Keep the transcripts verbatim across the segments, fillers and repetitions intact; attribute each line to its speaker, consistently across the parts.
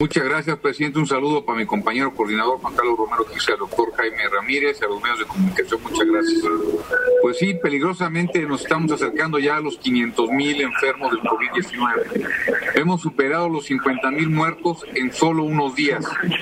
Speaker 1: Muchas gracias, presidente. Un saludo para mi compañero coordinador Juan Carlos Romero Quise, al doctor Jaime Ramírez, a los medios de comunicación. Muchas gracias. Pues sí, peligrosamente nos estamos acercando ya a los quinientos mil enfermos del COVID diecinueve. Hemos superado los cincuenta mil muertos en solo unos días.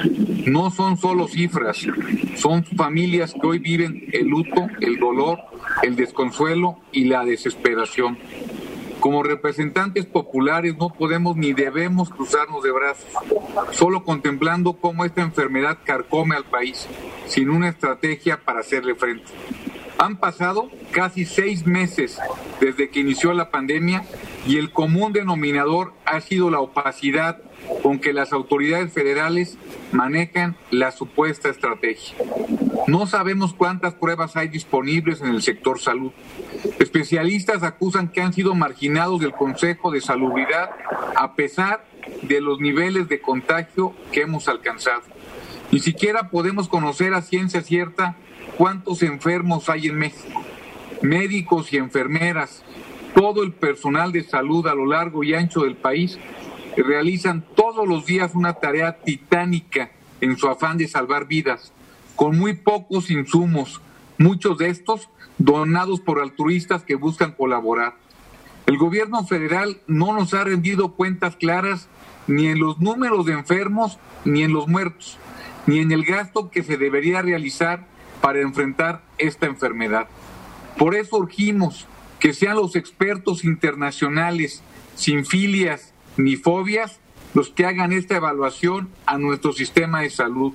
Speaker 1: No son solo cifras, son familias que hoy viven el luto, el dolor, el desconsuelo y la desesperación. Como representantes populares no podemos ni debemos cruzarnos de brazos, solo contemplando cómo esta enfermedad carcome al país, sin una estrategia para hacerle frente. Han pasado casi seis meses desde que inició la pandemia y el común denominador ha sido la opacidad con que las autoridades federales manejan la supuesta estrategia. No sabemos cuántas pruebas hay disponibles en el sector salud. Especialistas acusan que han sido marginados del Consejo de Salubridad a pesar de los niveles de contagio que hemos alcanzado. Ni siquiera podemos conocer a ciencia cierta cuántos enfermos hay en México. Médicos y enfermeras, todo el personal de salud a lo largo y ancho del país realizan todos los días una tarea titánica en su afán de salvar vidas, con muy pocos insumos, muchos de estos donados por altruistas que buscan colaborar. El gobierno federal no nos ha rendido cuentas claras ni en los números de enfermos, ni en los muertos, ni en el gasto que se debería realizar para enfrentar esta enfermedad. Por eso urgimos que sean los expertos internacionales, sin filias ni fobias, los que hagan esta evaluación a nuestro sistema de salud.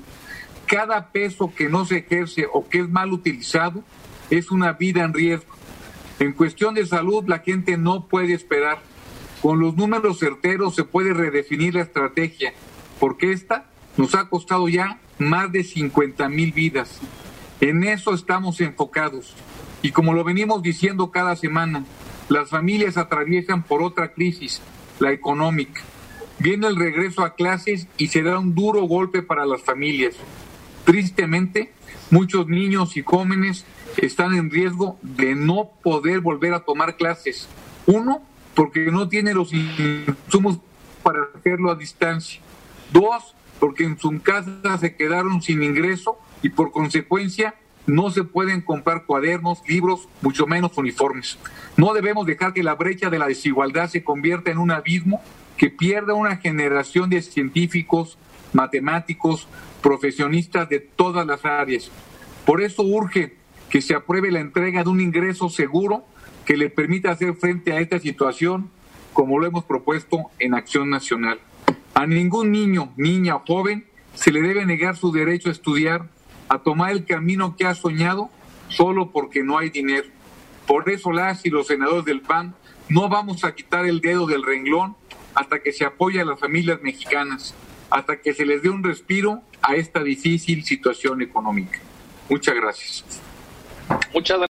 Speaker 1: Cada peso que no se ejerce o que es mal utilizado es una vida en riesgo. En cuestión de salud, la gente no puede esperar. Con los números certeros se puede redefinir la estrategia, porque esta nos ha costado ya más de cincuenta mil vidas. En eso estamos enfocados. Y como lo venimos diciendo cada semana, las familias atraviesan por otra crisis, la económica. Viene el regreso a clases y será un duro golpe para las familias. Tristemente, muchos niños y jóvenes están en riesgo de no poder volver a tomar clases. Uno, porque no tienen los insumos para hacerlo a distancia. Dos, porque en su casa se quedaron sin ingreso y por consecuencia no se pueden comprar cuadernos, libros, mucho menos uniformes. No debemos dejar que la brecha de la desigualdad se convierta en un abismo que pierda una generación de científicos, matemáticos, profesionistas de todas las áreas. Por eso urge que se apruebe la entrega de un ingreso seguro que le permita hacer frente a esta situación, como lo hemos propuesto en Acción Nacional. A ningún niño, niña o joven se le debe negar su derecho a estudiar, a tomar el camino que ha soñado, solo porque no hay dinero. Por eso las y los senadores del P A N no vamos a quitar el dedo del renglón hasta que se apoye a las familias mexicanas, hasta que se les dé un respiro a esta difícil situación económica. Muchas gracias.
Speaker 2: Muchas gracias.